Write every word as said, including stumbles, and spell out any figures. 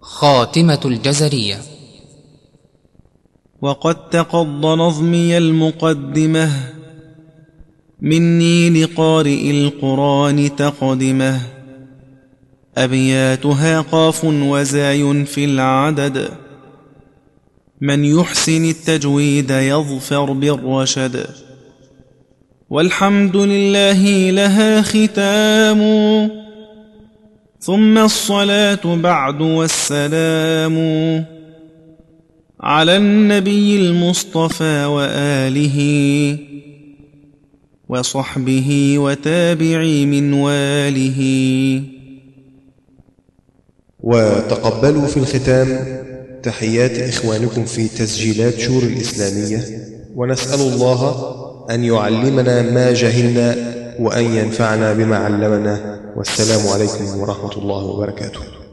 خاتمة الجزرية. وقد تقض نظمي المقدمة مني لقارئ القرآن تقدمه، أبياتها قاف وزاي في العدد، من يحسن التجويد يظفر بالرشد. والحمد لله لها ختام، ثم الصلاة بعد والسلام على النبي المصطفى وآله وصحبه وتابعي من واله. وتقبلوا في الختام تحيات إخوانكم في تسجيلات شور الإسلامية، ونسأل الله أن يعلمنا ما جهلنا وأن ينفعنا بما علمنا، والسلام عليكم ورحمة الله وبركاته.